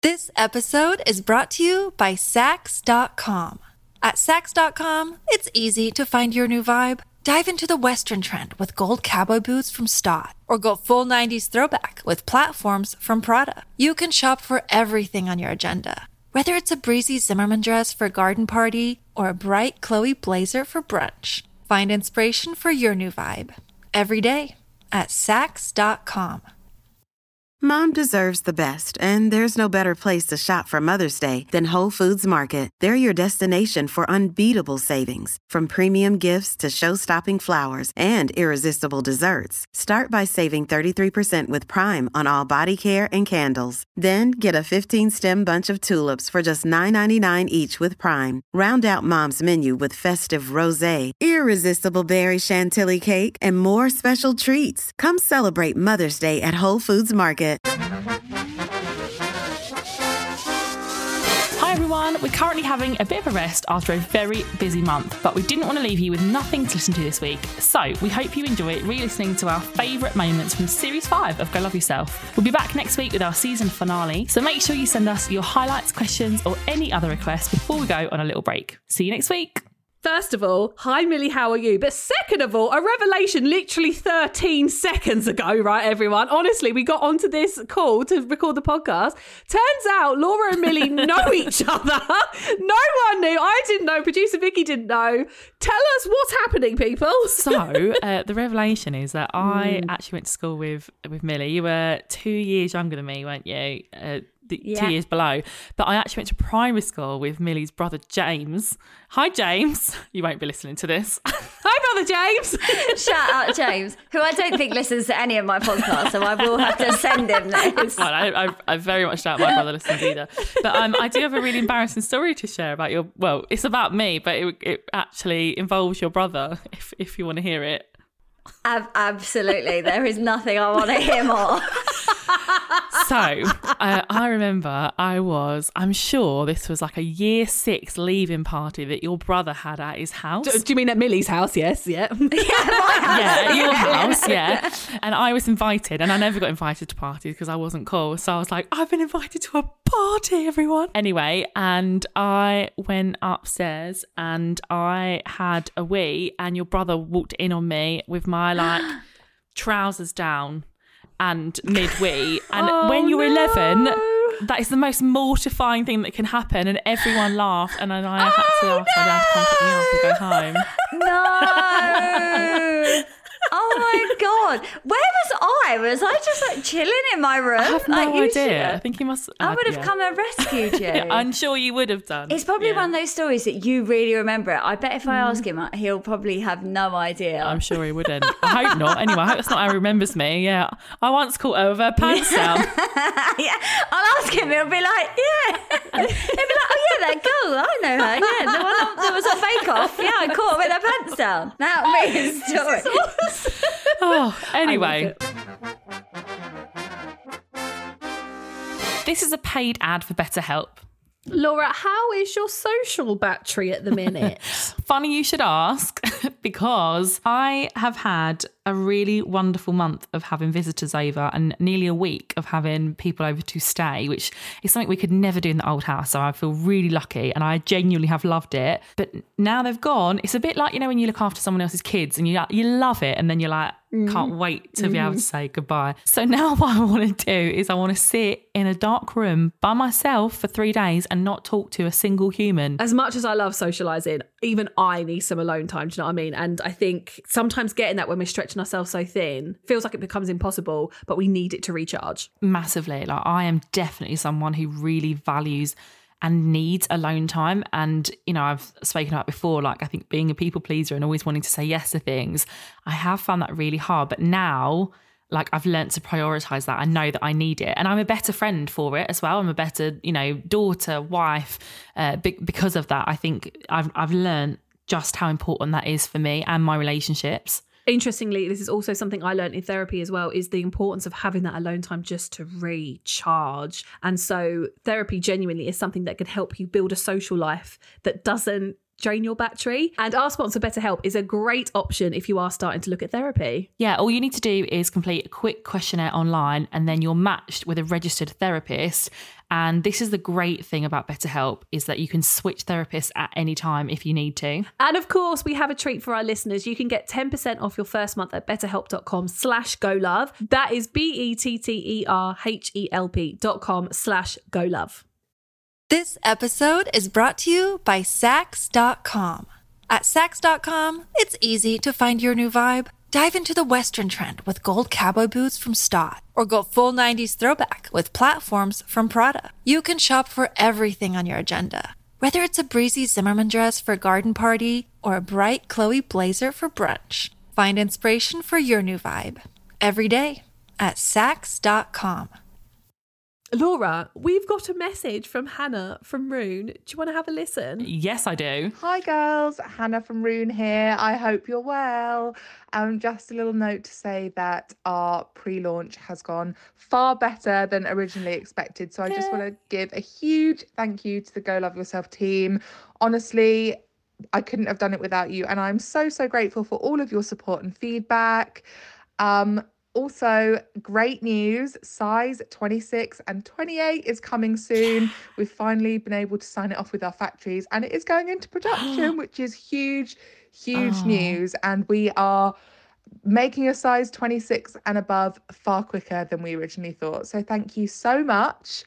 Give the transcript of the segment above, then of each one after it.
This episode is brought to you by Sax.com. At Sax.com, it's easy to find your new vibe. Dive into the Western trend with gold cowboy boots from Stott, or go full 90s throwback with platforms from Prada. You can shop for everything on your agenda, whether it's a breezy Zimmermann dress for a garden party or a bright Chloe blazer for brunch. Find inspiration for your new vibe every day at Sax.com. Mom deserves the best, and there's no better place to shop for Mother's Day than Whole Foods Market. They're your destination for unbeatable savings, from premium gifts to show-stopping flowers and irresistible desserts. Start by saving 33% with Prime on all body care and candles. Then get a 15-stem bunch of tulips for just $9.99 each with Prime. Round out Mom's menu with festive rosé, irresistible berry chantilly cake, and more special treats. Come celebrate Mother's Day at Whole Foods Market. Hi everyone, we're currently having a bit of a rest after a very busy month, but we didn't want to leave you with nothing to listen to this week. So we hope you enjoy re-listening to our favourite moments from Series 5 of Go Love Yourself. We'll be back next week with our season finale, so make sure you send us your highlights, questions or any other requests before we go on a little break. See you next week. First of all, hi Millie, how are you? But second of all, a revelation literally 13 seconds ago, right, everyone? Honestly, we got onto this call to record the podcast. Turns out Laura and Millie know each other. No one knew. I didn't know. Producer Vicky didn't know. Tell us what's happening, people. So the revelation is that I actually went to school with Millie. You were 2 years younger than me, weren't you? 2 years below, but I actually went to primary school with Millie's brother James. Hi James, you won't be listening to this. Hi brother James. Shout out James, who I don't think listens to any of my podcasts, so I will have to send him this. It's fine. I very much doubt my brother listens either. But I do have a really embarrassing story to share about your. Well, it's about me, but it actually involves your brother. If you want to hear it. Absolutely, there is nothing I want to hear more. So I remember I'm sure this was like a year 6 leaving party that your brother had at his house. Do you mean at Millie's house? Yes, yeah. Yeah, my house. Yeah, at your house, yeah. And I was invited, and I never got invited to parties because I wasn't cool. So I was like, I've been invited to a party, everyone. Anyway, and I went upstairs and I had a wee, and your brother walked in on me with my like trousers down and mid-wee, and when you're 11 that is the most mortifying thing that can happen, and everyone laughed, and then I had to ask my dad to come pick me up and go home. No. Oh my God. Where was I? Was I just like chilling in my room? I have no idea. I think you must. I would have come and rescued you. Yeah, I'm sure you would have done. It's probably one of those stories that you really remember it. I bet if I ask him, he'll probably have no idea. I'm sure he wouldn't. I hope not. Anyway, I hope that's not how he remembers me. Yeah. I once caught her with her pants down. Yeah. I'll ask him. He'll be like, yeah. He'll be like, oh yeah, that girl. I know her. Yeah. The one that was on Bake Off. Yeah, I caught her with her pants down. That'll be his story. Oh, anyway. This is a paid ad for BetterHelp. Laura, how is your social battery at the minute? Funny you should ask, because I have had a really wonderful month of having visitors over and nearly a week of having people over to stay, which is something we could never do in the old house. So I feel really lucky and I genuinely have loved it. But now they've gone, it's a bit like, you know, when you look after someone else's kids and you love it and then you're like, can't wait to be able to say goodbye. So now what I want to do is I want to sit in a dark room by myself for 3 days and not talk to a single human. As much as I love socialising, even I need some alone time, do you know what I mean? And I think sometimes getting that when we're stretching ourselves so thin feels like it becomes impossible, but we need it to recharge. Massively. Like, I am definitely someone who really values and needs alone time. And, you know, I've spoken about before, like, I think being a people pleaser and always wanting to say yes to things, I have found that really hard. But now, like, I've learnt to prioritise that. I know that I need it. And I'm a better friend for it as well. I'm a better, you know, daughter, wife. Because of that, I think I've learnt just how important that is for me and my relationships. Interestingly, this is also something I learned in therapy as well, is the importance of having that alone time just to recharge. And so therapy genuinely is something that can help you build a social life that doesn't drain your battery. And our sponsor, BetterHelp, is a great option if you are starting to look at therapy. Yeah, all you need to do is complete a quick questionnaire online and then you're matched with a registered therapist. And this is the great thing about BetterHelp, is that you can switch therapists at any time if you need to. And of course, we have a treat for our listeners. You can get 10% off your first month at betterhelp.com/golove. That is BetterHelp.com/golove. This episode is brought to you by Sax.com. At Sax.com, it's easy to find your new vibe. Dive into the Western trend with gold cowboy boots from Stott, or go full 90s throwback with platforms from Prada. You can shop for everything on your agenda, whether it's a breezy Zimmermann dress for a garden party or a bright Chloe blazer for brunch. Find inspiration for your new vibe every day at Sax.com. Laura, we've got a message from Hannah from Rune. Do you want to have a listen? Yes, I do. Hi girls, Hannah from Rune here. I hope you're well. Just a little note to say that our pre-launch has gone far better than originally expected. So I just want to give a huge thank you to the Go Love Yourself team. Honestly, I couldn't have done it without you. And I'm so, so grateful for all of your support and feedback. Also, great news, size 26 and 28 is coming soon. We've finally been able to sign it off with our factories and it is going into production, which is huge news. And we are making a size 26 and above far quicker than we originally thought. So thank you so much.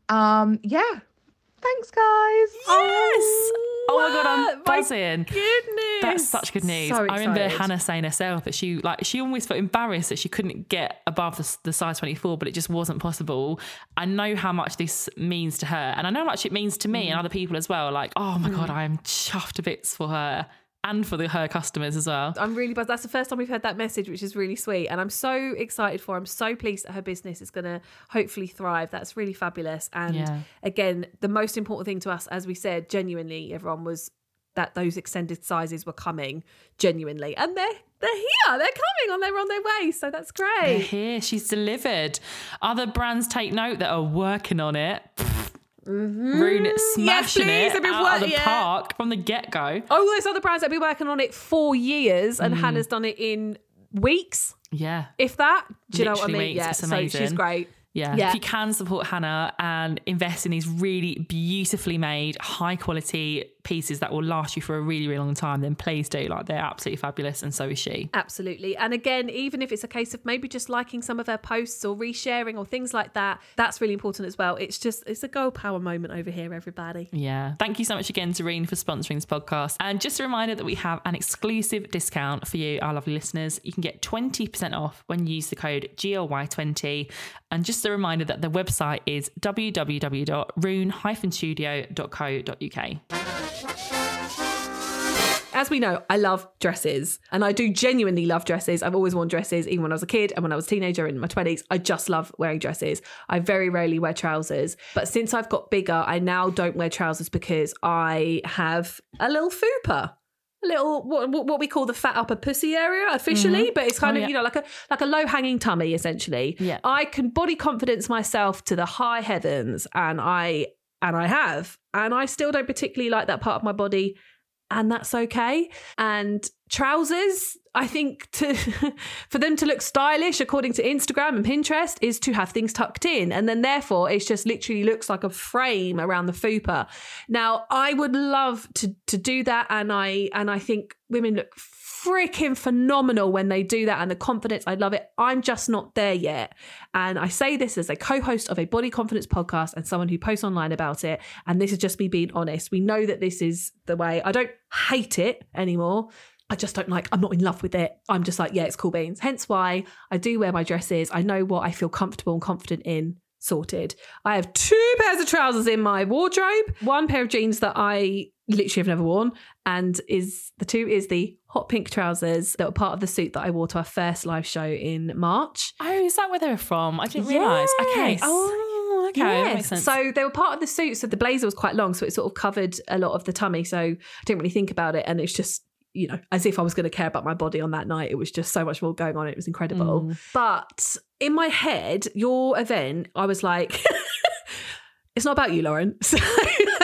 Thanks, guys. Yes. Oh my God, I'm buzzing. Goodness. That's such good news. So I remember excited. Hannah saying herself that she almost felt embarrassed that she couldn't get above the size 24, but it just wasn't possible. I know how much this means to her, and I know how much it means to me and other people as well. Like, oh my God, I am chuffed to bits for her and for her customers as well. I'm really buzzed. That's the first time we've heard that message, which is really sweet. And I'm so excited for her. I'm so pleased that her business is going to hopefully thrive. That's really fabulous. And again, the most important thing to us, as we said, genuinely, everyone, was that those extended sizes were coming genuinely. And they're here. They're coming. They're on their way. So that's great. They're here. She's delivered. Other brands take note that are working on it. Rune smashing it out of the park from the get-go. All those other brands that have been working on it for years, and Hannah's done it in weeks. Yeah. If that. Do you know what I Literally mean? weeks. Yeah, It's so amazing. she's great. Yeah. If you can support Hannah and invest in these really beautifully made, high quality pieces that will last you for a really, really long time, then please do. Like, they're absolutely fabulous, and so is she. Absolutely. And again, even if it's a case of maybe just liking some of her posts or resharing or things like that, that's really important as well. It's a girl power moment over here, everybody. Yeah. Thank you so much again to Reen for sponsoring this podcast. And just a reminder that we have an exclusive discount for you, our lovely listeners. You can get 20% off when you use the code GLY20. And just a reminder that the website is www.rune-studio.co.uk. As we know, I love dresses, and I do genuinely love dresses. I've always worn dresses, even when I was a kid and when I was a teenager and in my 20s. I just love wearing dresses. I very rarely wear trousers, but since I've got bigger, I now don't wear trousers because I have a little fupa. A little what we call the fat upper pussy area officially, but it's kind of, you know, like a low hanging tummy essentially. Yeah. I can body confidence myself to the high heavens, and I have, and I still don't particularly like that part of my body, and that's okay. And trousers, I think, for them to look stylish according to Instagram and Pinterest, is to have things tucked in, and then therefore it's just literally looks like a frame around the fupa. Now, I would love to do that, and I think women look freaking phenomenal when they do that, and the confidence, I love it. I'm just not there yet, and I say this as a co-host of a body confidence podcast and someone who posts online about it, and this is just me being honest. We know that this is the way. I don't hate it anymore. I just don't I'm not in love with it. I'm just like, yeah, it's cool beans. Hence why I do wear my dresses. I know what I feel comfortable and confident in. Sorted. I have 2 pairs of trousers in my wardrobe, 1 pair of jeans that I literally have never worn, and the 2 is the hot pink trousers that were part of the suit that I wore to our first live show in March. Oh, is that where they were from? I didn't realise. Okay. Yes. Oh, okay. That Yes. makes sense. So they were part of the suit. So the blazer was quite long, so it sort of covered a lot of the tummy. So I didn't really think about it, and it's just, you know, as if I was going to care about my body on that night. It was just so much more going on. It was incredible. But in my head, your event, I was like, it's not about you, Lauren. So I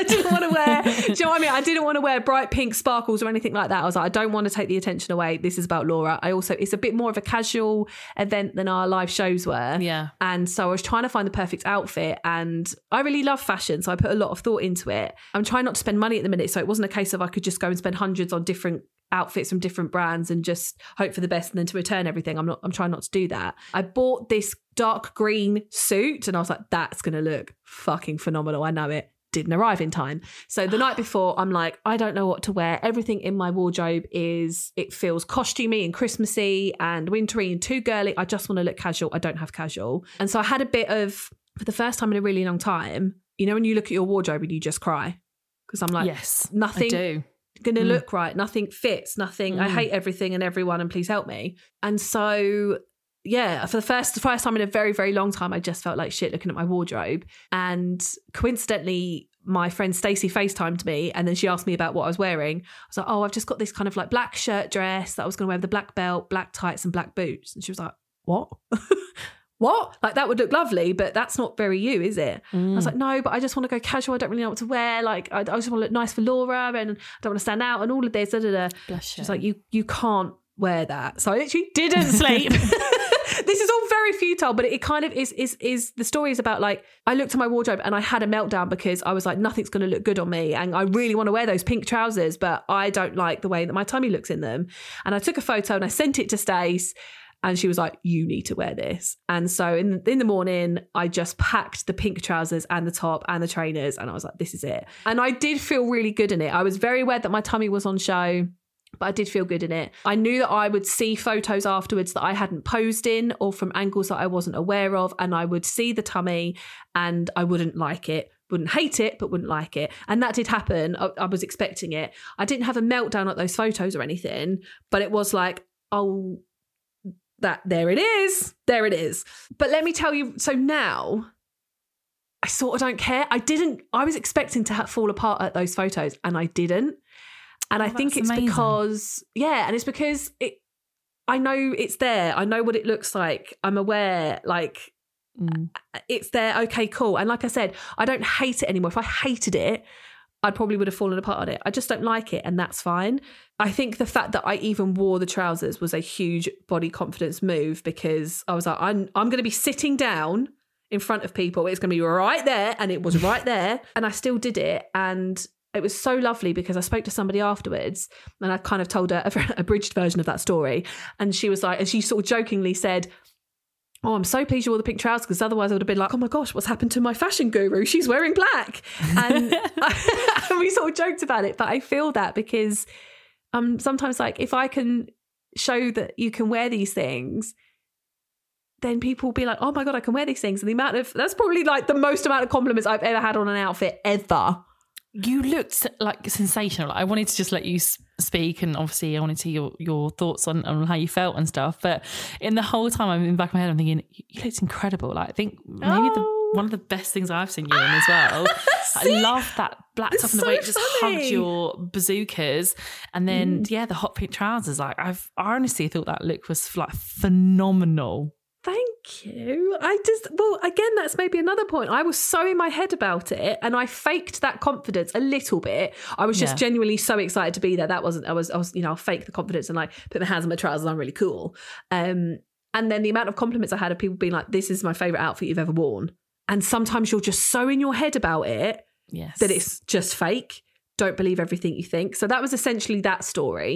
I didn't want to wear, do you know what I mean? I didn't want to wear bright pink sparkles or anything like that. I was like, I don't want to take the attention away. This is about Laura. It's a bit more of a casual event than our live shows were. Yeah. And so I was trying to find the perfect outfit, and I really love fashion. So I put a lot of thought into it. I'm trying not to spend money at the minute. So it wasn't a case of I could just go and spend hundreds on different outfits from different brands and just hope for the best and then to return everything. I'm trying not to do that. I bought this dark green suit and I was like, that's going to look fucking phenomenal. I know it. Didn't arrive in time. So the night before, I'm like, I don't know what to wear. Everything in my wardrobe it feels costumey and Christmassy and wintry and too girly. I just want to look casual. I don't have casual. And so I had a bit of, for the first time in a really long time, you know, when you look at your wardrobe and you just cry. Because I'm like, yes, nothing. I do. Going to look right, nothing fits, nothing. I hate everything and everyone, and please help me. And so yeah, for the first time in a very, very long time, I just felt like shit looking at my wardrobe. And coincidentally, my friend Stacey FaceTimed me, and then she asked me about what I was wearing. I was like, oh, I've just got this kind of like black shirt dress that I was going to wear with the black belt, black tights and black boots. And she was like, what? What? Like, that would look lovely, but that's not very you, is it? I was like, no, but I just want to go casual. I don't really know what to wear. Like, I just want to look nice for Laura and I don't want to stand out and all of this. Da, da, da. She was like, you can't wear that. So I literally didn't sleep. This is all very futile, but it kind of is the story is about, like, I looked at my wardrobe and I had a meltdown because I was like, nothing's going to look good on me. And I really want to wear those pink trousers, but I don't like the way that my tummy looks in them. And I took a photo and I sent it to Stace. And she was like, you need to wear this. And so in the morning, I just packed the pink trousers and the top and the trainers. And I was like, this is it. And I did feel really good in it. I was very aware that my tummy was on show, but I did feel good in it. I knew that I would see photos afterwards that I hadn't posed in or from angles that I wasn't aware of. And I would see the tummy and I wouldn't like it. Wouldn't hate it, but wouldn't like it. And that did happen. I was expecting it. I didn't have a meltdown at those photos or anything, but it was like, oh, there it is. But let me tell you, so now I sort of don't care. I was expecting to fall apart at those photos and I didn't. And I think it's amazing. And it's because I know it's there. I know what it looks like. I'm aware, like, it's there. Okay, cool. And like I said, I don't hate it anymore. If I hated it, I probably would have fallen apart on it. I just don't like it, and that's fine. I think the fact that I even wore the trousers was a huge body confidence move, because I was like, I'm going to be sitting down in front of people. It's going to be right there, and it was right there, and I still did it. And it was so lovely because I spoke to somebody afterwards, and I kind of told her a abridged version of that story, and she was like, and she sort of jokingly said, oh, I'm so pleased you wore the pink trousers, because otherwise I would have been like, oh my gosh, what's happened to my fashion guru? She's wearing black. And we sort of joked about it. But I feel that because sometimes, like, if I can show that you can wear these things, then people will be like, oh my God, I can wear these things. And that's probably like the most amount of compliments I've ever had on an outfit ever. You looked like sensational. I wanted to just let you speak, and obviously I wanted to hear your thoughts on how you felt and stuff. But in the whole time, I'm in the back of my head, I'm thinking, you looked incredible. Like, I think maybe one of the best things I've seen you in as well. I love that black top and the way it just hugged your bazookas, and then the hot pink trousers. Like, I honestly thought that look was like phenomenal. Thank you. Again, that's maybe another point. I was so in my head about it, and I faked that confidence a little bit. I was just genuinely so excited to be there. I was, I'll fake the confidence and like put my hands on my trousers. I'm really cool. And then the amount of compliments I had of people being like, this is my favorite outfit you've ever worn. And sometimes you're just so in your head about it that it's just fake. Don't believe everything you think. So that was essentially that story.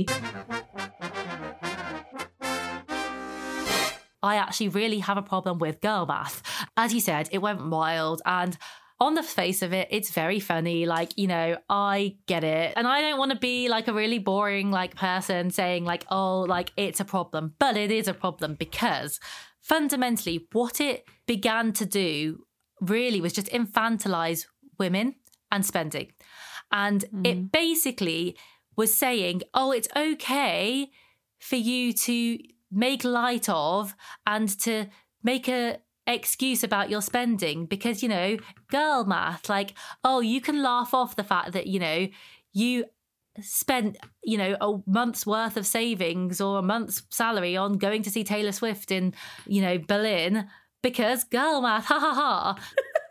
I actually really have a problem with girl math. As you said, it went wild, and on the face of it, it's very funny. Like, you know, I get it. And I don't want to be like a really boring like person saying like, oh, like it's a problem. But it is a problem because fundamentally what it began to do really was just infantilize women and spending. And it basically was saying, oh, it's okay for you to make light of and to make a excuse about your spending because, you know, girl math, like, oh, you can laugh off the fact that, you know, you spent, you know, a month's worth of savings or a month's salary on going to see Taylor Swift in, you know, Berlin because girl math, ha ha ha.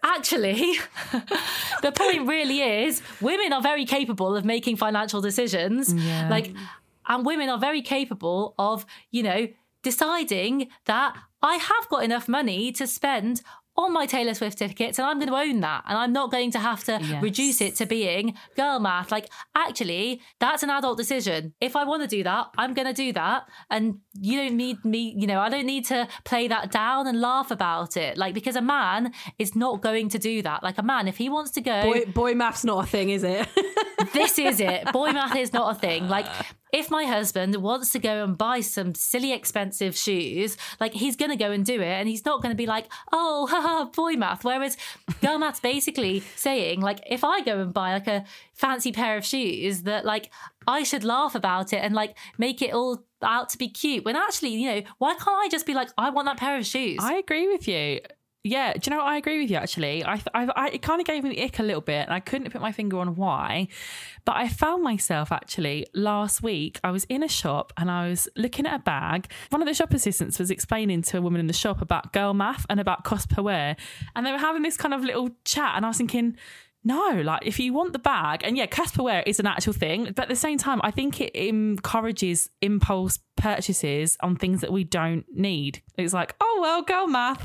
actually, the point really is women are very capable of making financial decisions. Yeah. Like, and women are very capable of, you know, deciding that I have got enough money to spend on my Taylor Swift tickets, and I'm going to own that, and I'm not going to have to reduce it to being girl math. Like, actually, that's an adult decision. If I want to do that, I'm going to do that, and you don't need me, you know, I don't need to play that down and laugh about it. Like, because a man is not going to do that. Like, a man, if he wants to go... Boy math's not a thing, is it? This is it. Boy math is not a thing. Like, if my husband wants to go and buy some silly expensive shoes, like, he's going to go and do it, and he's not going to be like, oh, haha, boy math. Whereas girl math's basically saying, like, if I go and buy like a fancy pair of shoes, that like I should laugh about it and like make it all out to be cute. When actually, you know, why can't I just be like, I want that pair of shoes? I agree with you. Yeah, do you know what? I agree with you, actually. It kind of gave me the ick a little bit, and I couldn't put my finger on why. But I found myself, actually, last week, I was in a shop and I was looking at a bag. One of the shop assistants was explaining to a woman in the shop about girl math and about cost per wear. And they were having this kind of little chat, and I was thinking... No, like if you want the bag, and yeah, cost per wear is an actual thing, but at the same time, I think it encourages impulse purchases on things that we don't need. It's like, oh, well, girl math.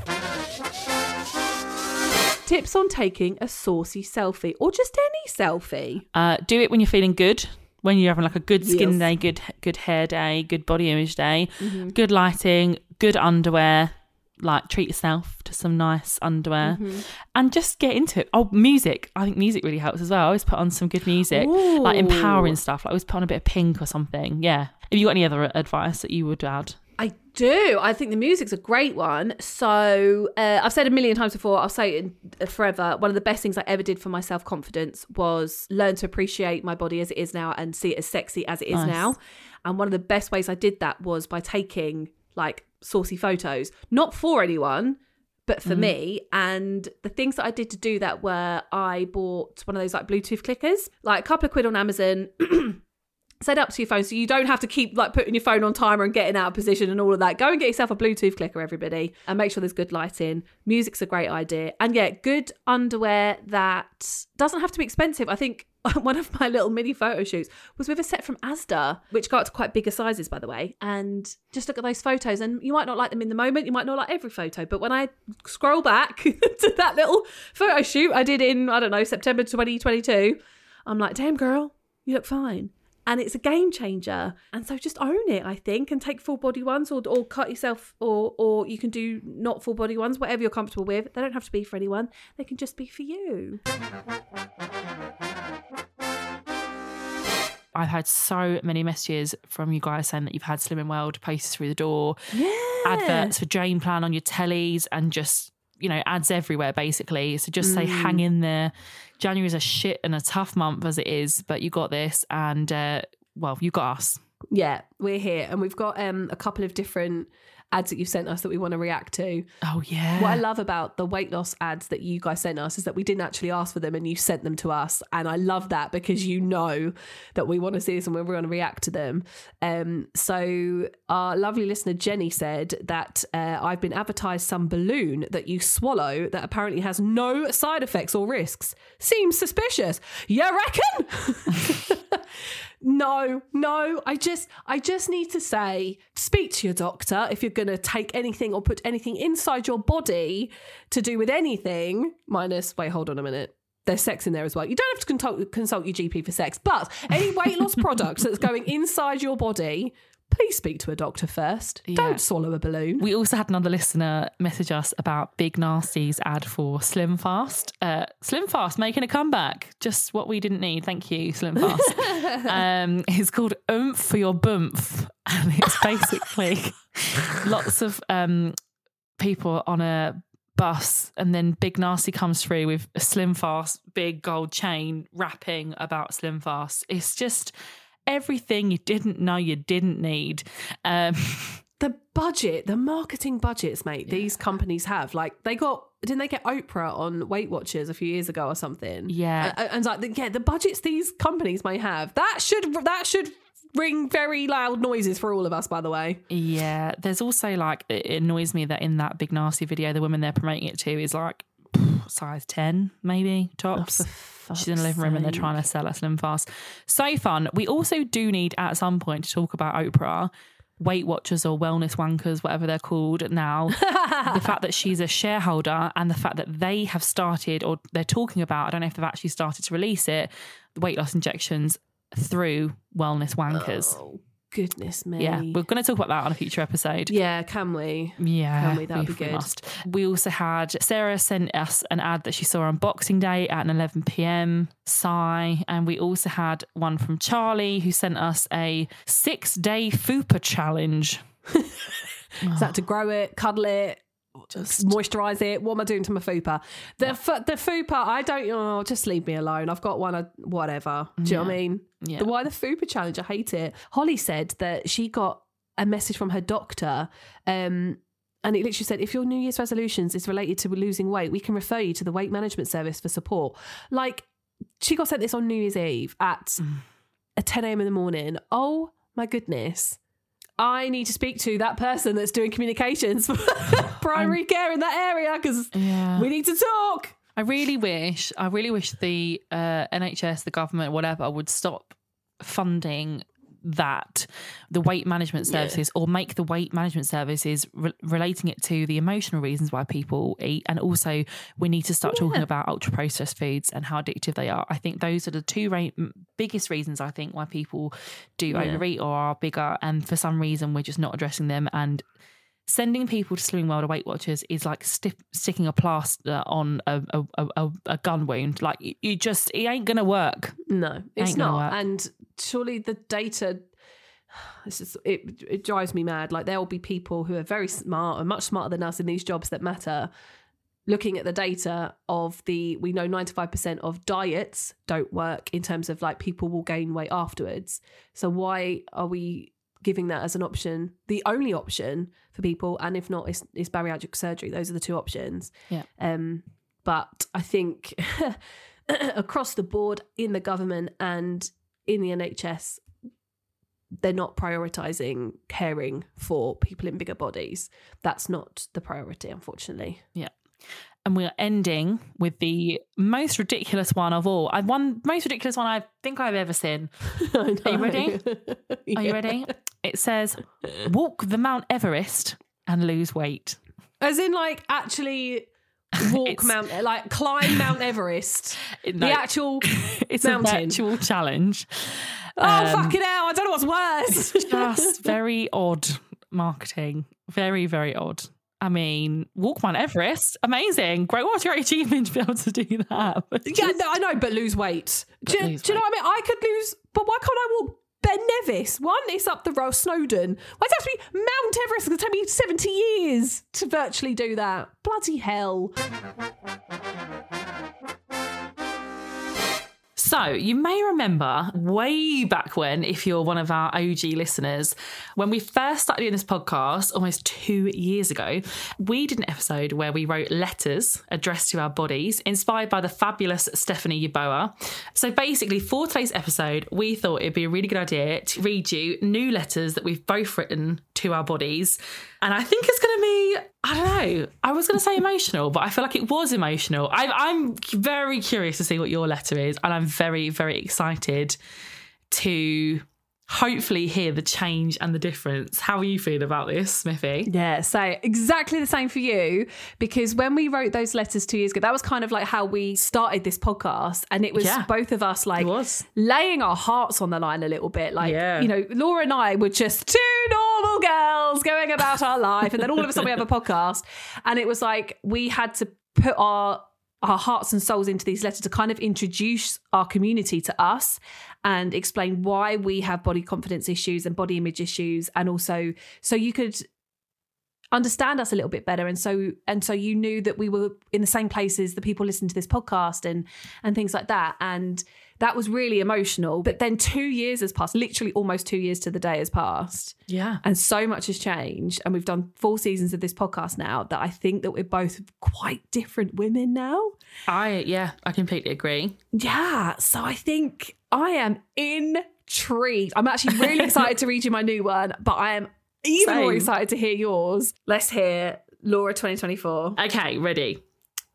Tips on taking a saucy selfie, or just any selfie. Do it when you're feeling good, when you're having like a good skin day, good hair day, good body image day, good lighting, good underwear. Like, treat yourself to some nice underwear and just get into it. Oh, music. I think music really helps as well. I always put on some good music, like empowering stuff. Like, I always put on a bit of Pink or something. Yeah. Have you got any other advice that you would add? I do. I think the music's a great one. So I've said a million times before, I'll say it forever. One of the best things I ever did for my self-confidence was learn to appreciate my body as it is now and see it as sexy as it is now. And one of the best ways I did that was by taking like saucy photos, not for anyone, but for me. And the things that I did to do that were I bought one of those like Bluetooth clickers, like a couple of quid on Amazon, set up to your phone so you don't have to keep like putting your phone on timer and getting out of position and all of that. Go and get yourself a Bluetooth clicker, everybody, and make sure there's good lighting. Music's a great idea. And yeah, good underwear that doesn't have to be expensive. I think one of my little mini photo shoots was with a set from Asda, which got up to quite bigger sizes, by the way. And just look at those photos, and you might not like them in the moment, you might not like every photo, but when I scroll back to that little photo shoot I did in, I don't know, September 2022, I'm like, damn girl, you look fine. And it's a game changer. And so just own it, I think, and take full body ones or cut yourself, or you can do not full body ones, whatever you're comfortable with. They don't have to be for anyone. They can just be for you. I've had so many messages from you guys saying that you've had Slimming World posters through the door, adverts for Jane Plan on your tellies, and just, you know, ads everywhere basically. So just say hang in there. January is a shit and a tough month as it is, but you got this, and well, you got us. Yeah, we're here, and we've got a couple of different ads that you sent us that we want to react to. Oh yeah. What I love about the weight loss ads that you guys sent us is that we didn't actually ask for them and you sent them to us, and I love that because you know that we want to see this and we're going to react to them. So our lovely listener Jenny said that I've been advertised some balloon that you swallow that apparently has no side effects or risks. Seems suspicious. You reckon? No, I just need to say, speak to your doctor if you're going to take anything or put anything inside your body to do with anything, minus, wait, hold on a minute. There's sex in there as well. You don't have to consult your GP for sex, but any weight loss products that's going inside your body, please speak to a doctor first. Yeah. Don't swallow a balloon. We also had another listener message us about Big Nasty's ad for Slim Fast. Slim Fast making a comeback. Just what we didn't need. Thank you, Slim Fast. It's called Oomph for your Boomph. And it's basically lots of people on a bus, and then Big Nasty comes through with a Slim Fast big gold chain rapping about Slim Fast. It's just everything you didn't know you didn't need. The budget, the marketing budgets, mate, these companies have. Like, didn't they get Oprah on Weight Watchers a few years ago or something? Yeah. And like, the budgets these companies may have, that should ring very loud noises for all of us, by the way. Yeah. There's also, like, it annoys me that in that Big Nasty video, the woman they're promoting it to is like size 10, maybe, tops. She's in the living room and they're trying to sell her Slim Fast. So fun. We also do need at some point to talk about Oprah, Weight Watchers or Wellness Wankers, whatever they're called now. The fact that she's a shareholder and the fact that they have started, or they're talking about, I don't know if they've actually started to release it, the weight loss injections through Wellness Wankers. Oh, goodness me. Yeah, we're going to talk about that on a future episode. Yeah, can we? Yeah. Can we? That would be good. Must. We also had Sarah sent us an ad that she saw on Boxing Day at 11 p.m. Sigh. And we also had one from Charlie who sent us a 6-day FUPA challenge. Is that to grow it, cuddle it, just moisturize it? What am I doing to my FUPA? The FUPA, I don't, just leave me alone. I've got one, whatever. Do you know what I mean? Yeah. Why the FUPA challenge? I hate it. Holly said that she got a message from her doctor, and it literally said, if your New Year's resolutions is related to losing weight, we can refer you to the weight management service for support. Like, she got sent this on New Year's Eve at 10 a.m. in the morning. Oh my goodness. I need to speak to that person that's doing communications for primary care in that area, because we need to talk. I really wish the NHS, the government, whatever, would stop funding the weight management services, or make the weight management services relating it to the emotional reasons why people eat. And also we need to start talking about ultra processed foods and how addictive they are. I think those are the two biggest reasons, I think, why people do overeat or are bigger, and for some reason we're just not addressing them. And sending people to Slimming World or Weight Watchers is like sticking a plaster on a gun wound. Like, it ain't gonna work. No, it's not. And surely the data, it drives me mad. Like, there will be people who are very smart and much smarter than us in these jobs that matter, looking at the data of we know 95% of diets don't work in terms of, like, people will gain weight afterwards. So why are we giving that as an option, the only option for people? And if not, it's bariatric surgery. Those are the two options. Yeah. But I think across the board in the government and in the NHS, they're not prioritising caring for people in bigger bodies. That's not the priority, unfortunately. Yeah. And we're ending with the most ridiculous one of all. Most ridiculous one I think I've ever seen. Are you ready? Are you ready? It says, walk the Mount Everest and lose weight. As in, like, actually climb Mount Everest. No, the actual it's mountain. A virtual challenge. Fucking hell, I don't know what's worse. Just very odd marketing. Very, very odd. I mean, walk Mount Everest, amazing. Great. What's your achievement to be able to do that? I know, but lose weight. Do you know what I mean? I could lose, but why can't I walk Ben Nevis? One, it's up the road, Snowdon. Why does it have to be Mount Everest? It's going to take me 70 years to virtually do that. Bloody hell. So you may remember way back when, if you're one of our OG listeners, when we first started doing this podcast almost 2 years ago, we did an episode where we wrote letters addressed to our bodies, inspired by the fabulous Stephanie Yeboah. So basically, for today's episode, we thought it'd be a really good idea to read you new letters that we've both written to our bodies. And I think it's going to be, I don't know, I was going to say emotional, but I feel like it was emotional. I'm very curious to see what your letter is, and I'm very, very excited to hopefully hear the change and the difference. How are you feeling about this, Smithy? Yeah, so exactly the same for you, because when we wrote those letters 2 years ago, that was kind of like how we started this podcast, and it was both of us like laying our hearts on the line a little bit. Like, you know, Laura and I were just two normal girls going about our life, and then all of a sudden we have a podcast, and it was like we had to put our hearts and souls into these letters to kind of introduce our community to us and explain why we have body confidence issues and body image issues, and also so you could understand us a little bit better, and so you knew that we were in the same places the people listening to this podcast and things like that. And that was really emotional. But then 2 years has passed, literally almost 2 years to the day has passed. Yeah. And so much has changed. And we've done 4 seasons of this podcast now that I think that we're both quite different women now. I completely agree. Yeah. So I think I am intrigued. I'm actually really excited to read you my new one, but I am even more excited to hear yours. Let's hear Laura 2024. Okay, ready.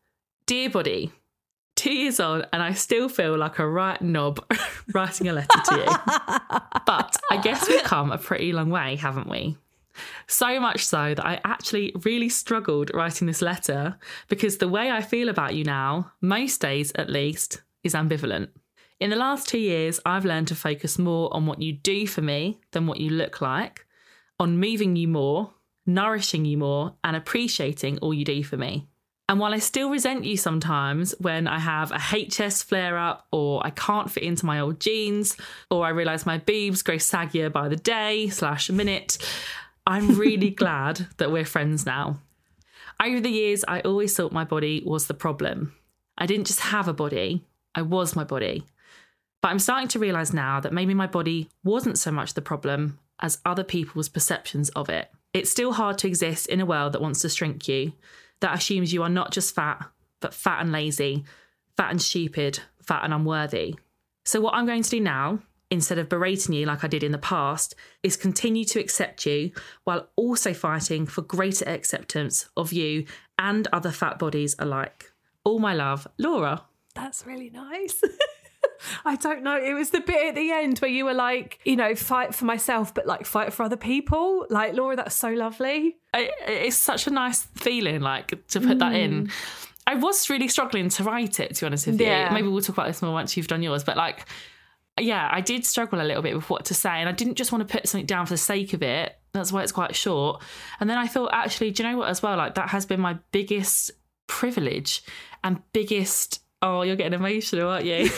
Dear body, 2 years on and I still feel like a right knob writing a letter to you. But I guess we've come a pretty long way, haven't we? So much so that I actually really struggled writing this letter because the way I feel about you now, most days at least, is ambivalent. In the last 2 years, I've learned to focus more on what you do for me than what you look like, on moving you more, nourishing you more, and appreciating all you do for me. And while I still resent you sometimes when I have a HS flare-up or I can't fit into my old jeans or I realise my boobs grow saggier by the day/minute, I'm really glad that we're friends now. Over the years, I always thought my body was the problem. I didn't just have a body, I was my body. But I'm starting to realise now that maybe my body wasn't so much the problem as other people's perceptions of it. It's still hard to exist in a world that wants to shrink you, that assumes you are not just fat, but fat and lazy, fat and stupid, fat and unworthy. So what I'm going to do now, instead of berating you like I did in the past, is continue to accept you while also fighting for greater acceptance of you and other fat bodies alike. All my love, Laura. That's really nice. I don't know. It was the bit at the end where you were like, you know, fight for myself, but like fight for other people. Like, Laura, that's so lovely. It's such a nice feeling, like, to put that in. I was really struggling to write it, to be honest with you. Maybe we'll talk about this more once you've done yours. But like, yeah, I did struggle a little bit with what to say. And I didn't just want to put something down for the sake of it. That's why it's quite short. And then I thought, actually, do you know what as well? Like, that has been my biggest privilege and biggest... Oh, you're getting emotional, aren't you?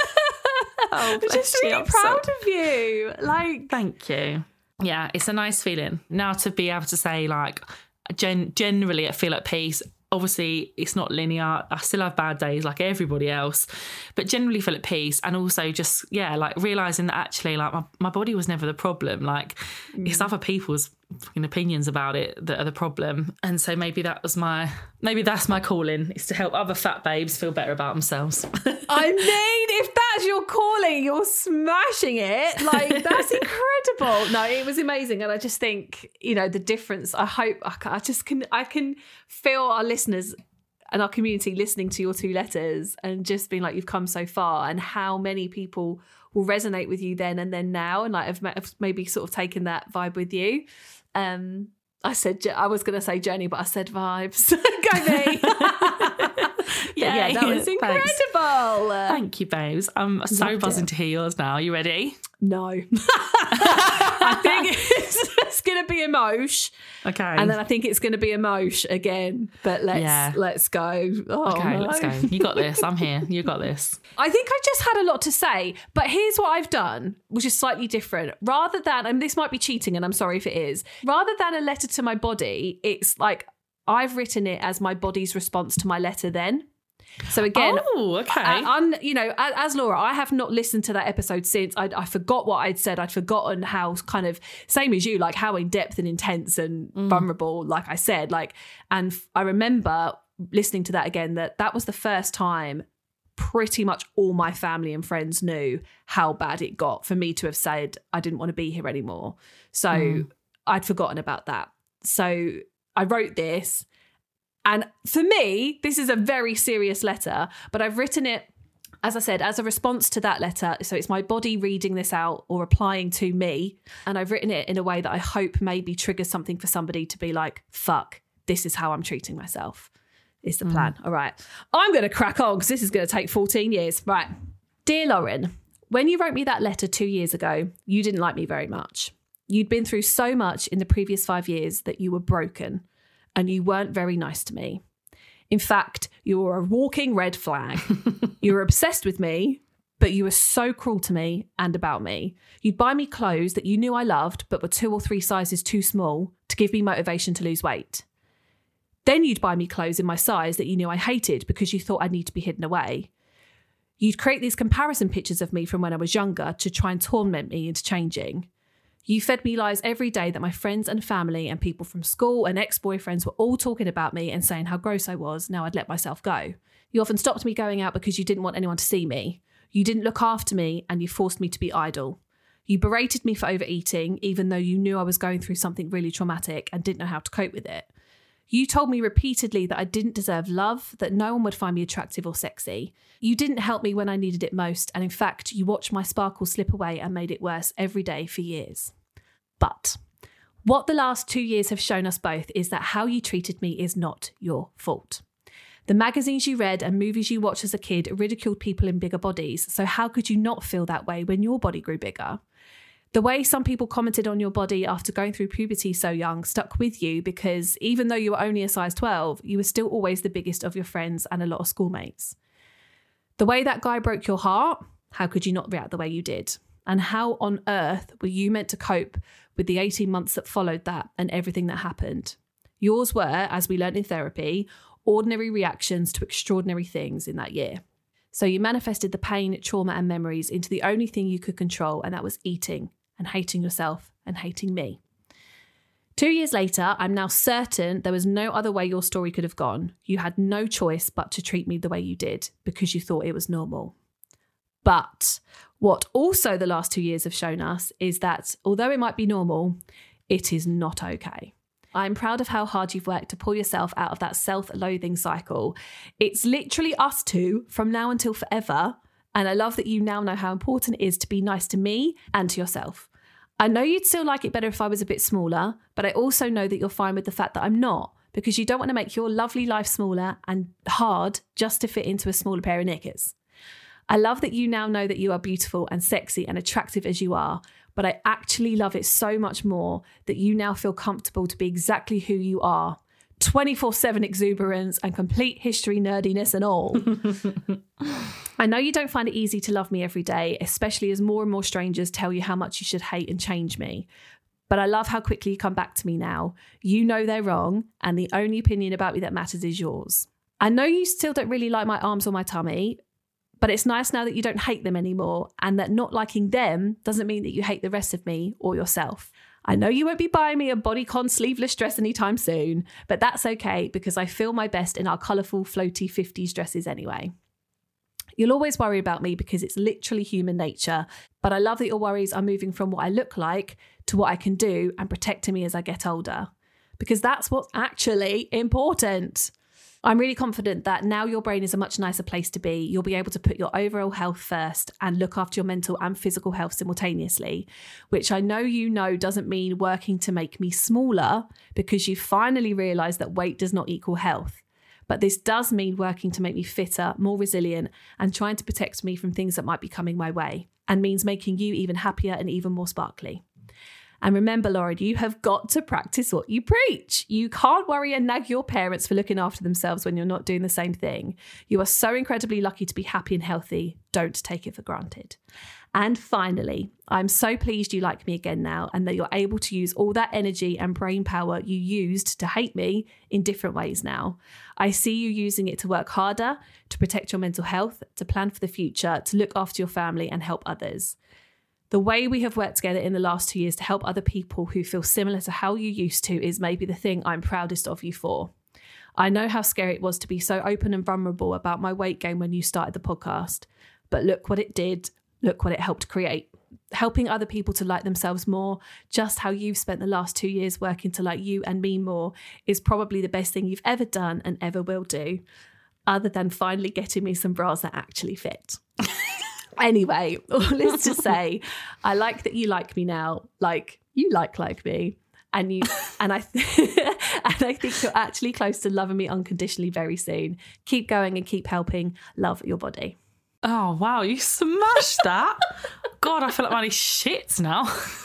I'm just really proud of you. Like, thank you. Yeah, it's a nice feeling now to be able to say, like, generally I feel at peace. Obviously, it's not linear. I still have bad days like everybody else, but generally feel at peace. And also just, yeah, like realising that actually, like, my body was never the problem. Like, it's other people's fucking opinions about it that are the problem. And so maybe that's my calling, is to help other fat babes feel better about themselves. I mean, if that's your calling, you're smashing it. Like, that's incredible. No, it was amazing. And I just think, you know, the difference, I hope, I can feel our listeners and our community listening to your 2 letters and just being like, you've come so far, and how many people will resonate with you then and then now, and like have maybe sort of taken that vibe with you. I was going to say journey, but I said vibes. Go me. Yeah, that was incredible. Thank you, babes. I'm so buzzing to hear yours now. Are you ready? No. I think it's going to be emotion. Okay. And then I think it's going to be emotion again. But let's go. Oh, okay, no. Let's go. You got this. I'm here. You got this. I think I just had a lot to say, but here's what I've done, which is slightly different. Rather than, and this might be cheating, and I'm sorry if it is, rather than a letter to my body, it's like I've written it as my body's response to my letter then. So again, as Laura, I have not listened to that episode since. I forgot what I'd said. I'd forgotten how kind of, same as you, like how in depth and intense and vulnerable, like I said, like, and I remember listening to that again, that was the first time pretty much all my family and friends knew how bad it got for me to have said I didn't want to be here anymore. So I'd forgotten about that. So I wrote this. And for me, this is a very serious letter, but I've written it, as I said, as a response to that letter. So it's my body reading this out or replying to me. And I've written it in a way that I hope maybe triggers something for somebody to be like, fuck, this is how I'm treating myself. Is the plan. All right. I'm going to crack on because this is going to take 14 years. Right. Dear Lauren, when you wrote me that letter 2 years ago, you didn't like me very much. You'd been through so much in the previous 5 years that you were broken. And you weren't very nice to me. In fact, you were a walking red flag. You were obsessed with me, but you were so cruel to me and about me. You'd buy me clothes that you knew I loved, but were 2 or 3 sizes too small to give me motivation to lose weight. Then you'd buy me clothes in my size that you knew I hated because you thought I'd need to be hidden away. You'd create these comparison pictures of me from when I was younger to try and torment me into changing. You fed me lies every day that my friends and family and people from school and ex-boyfriends were all talking about me and saying how gross I was. Now I'd let myself go. You often stopped me going out because you didn't want anyone to see me. You didn't look after me and you forced me to be idle. You berated me for overeating, even though you knew I was going through something really traumatic and didn't know how to cope with it. You told me repeatedly that I didn't deserve love, that no one would find me attractive or sexy. You didn't help me when I needed it most, and in fact, you watched my sparkle slip away and made it worse every day for years. But what the last 2 years have shown us both is that how you treated me is not your fault. The magazines you read and movies you watched as a kid ridiculed people in bigger bodies, so how could you not feel that way when your body grew bigger? The way some people commented on your body after going through puberty so young stuck with you because even though you were only a size 12, you were still always the biggest of your friends and a lot of schoolmates. The way that guy broke your heart, how could you not react the way you did? And how on earth were you meant to cope with the 18 months that followed that and everything that happened? Yours were, as we learned in therapy, ordinary reactions to extraordinary things in that year. So you manifested the pain, trauma and memories into the only thing you could control, and that was eating and hating yourself and hating me. 2 years later, I'm now certain there was no other way your story could have gone. You had no choice but to treat me the way you did because you thought it was normal. But what also the last 2 years have shown us is that although it might be normal, it is not okay. I'm proud of how hard you've worked to pull yourself out of that self-loathing cycle. It's literally us two from now until forever. And I love that you now know how important it is to be nice to me and to yourself. I know you'd still like it better if I was a bit smaller, but I also know that you're fine with the fact that I'm not, because you don't want to make your lovely life smaller and hard just to fit into a smaller pair of knickers. I love that you now know that you are beautiful and sexy and attractive as you are, but I actually love it so much more that you now feel comfortable to be exactly who you are. 24/7 exuberance and complete history nerdiness and all. I know you don't find it easy to love me every day, especially as more and more strangers tell you how much you should hate and change me. But I love how quickly you come back to me now. You know they're wrong, and the only opinion about me that matters is yours. I know you still don't really like my arms or my tummy, but it's nice now that you don't hate them anymore, and that not liking them doesn't mean that you hate the rest of me or yourself. I know you won't be buying me a bodycon sleeveless dress anytime soon, but that's okay because I feel my best in our colourful, floaty 50s dresses anyway. You'll always worry about me because it's literally human nature, but I love that your worries are moving from what I look like to what I can do and protecting me as I get older, because that's what's actually important. I'm really confident that now your brain is a much nicer place to be. You'll be able to put your overall health first and look after your mental and physical health simultaneously, which I know you know doesn't mean working to make me smaller because you finally realised that weight does not equal health. But this does mean working to make me fitter, more resilient, and trying to protect me from things that might be coming my way, and means making you even happier and even more sparkly. And remember, Lauren, you have got to practice what you preach. You can't worry and nag your parents for looking after themselves when you're not doing the same thing. You are so incredibly lucky to be happy and healthy. Don't take it for granted. And finally, I'm so pleased you like me again now and that you're able to use all that energy and brain power you used to hate me in different ways now. I see you using it to work harder, to protect your mental health, to plan for the future, to look after your family and help others. The way we have worked together in the last 2 years to help other people who feel similar to how you used to is maybe the thing I'm proudest of you for. I know how scary it was to be so open and vulnerable about my weight gain when you started the podcast, but look what it did. Look what it helped create. Helping other people to like themselves more, just how you've spent the last 2 years working to like you and me more, is probably the best thing you've ever done and ever will do, other than finally getting me some bras that actually fit. Anyway, all is to say, I like that you like me now, like you like me, and I think you're actually close to loving me unconditionally very soon. Keep going and keep helping. Love your body. Oh, wow, you smashed that. God, I feel like my shits now.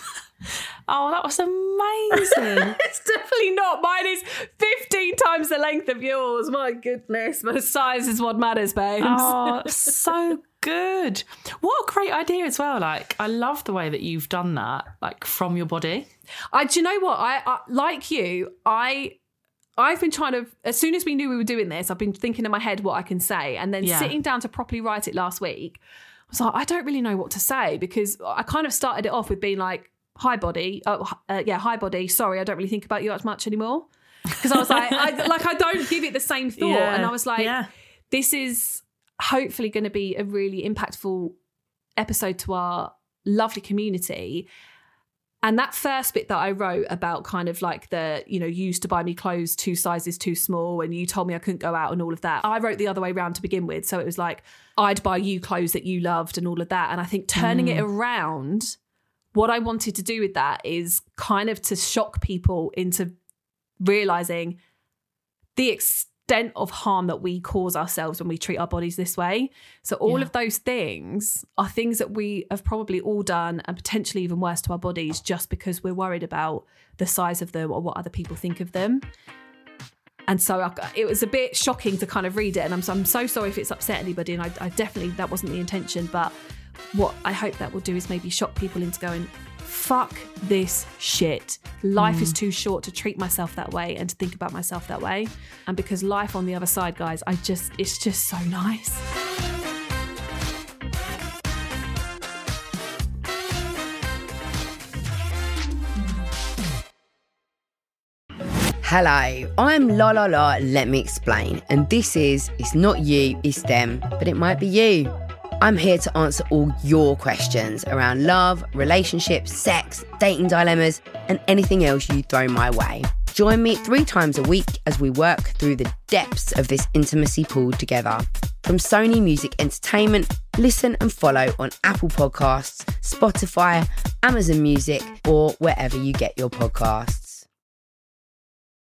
Oh, that was amazing. It's definitely not. Mine is 15 times the length of yours. My goodness. But size is what matters, babes. Oh, so good. What a great idea as well. Like, I love the way that you've done that, like, from your body. Do you know what? I like you, I've been trying to, as soon as we knew we were doing this, I've been thinking in my head what I can say. And then sitting down to properly write it last week, I was like, I don't really know what to say, because I kind of started it off with being like, hi body. Hi body. Sorry, I don't really think about you as much anymore. Because I was like, I don't give it the same thought. Yeah, and I was like, this is hopefully going to be a really impactful episode to our lovely community. And that first bit that I wrote about kind of like the, you used to buy me clothes 2 sizes too small and you told me I couldn't go out and all of that. I wrote the other way around to begin with. So it was like, I'd buy you clothes that you loved and all of that. And I think turning it around, what I wanted to do with that is kind of to shock people into realising the extent of harm that we cause ourselves when we treat our bodies this way. So all of those things are things that we have probably all done, and potentially even worse to our bodies, just because we're worried about the size of them or what other people think of them. And so it was a bit shocking to kind of read it, and I'm so sorry if it's upset anybody, and I definitely, that wasn't the intention, but what I hope that will do is maybe shock people into going, fuck this shit. Life is too short to treat myself that way and to think about myself that way. And because life on the other side, guys, it's just so nice. Hello, I'm La La La, let me explain. And this is, it's not you, it's them, but it might be you. I'm here to answer all your questions around love, relationships, sex, dating dilemmas, and anything else you throw my way. Join me 3 times a week as we work through the depths of this intimacy pool together. From Sony Music Entertainment, listen and follow on Apple Podcasts, Spotify, Amazon Music, or wherever you get your podcasts.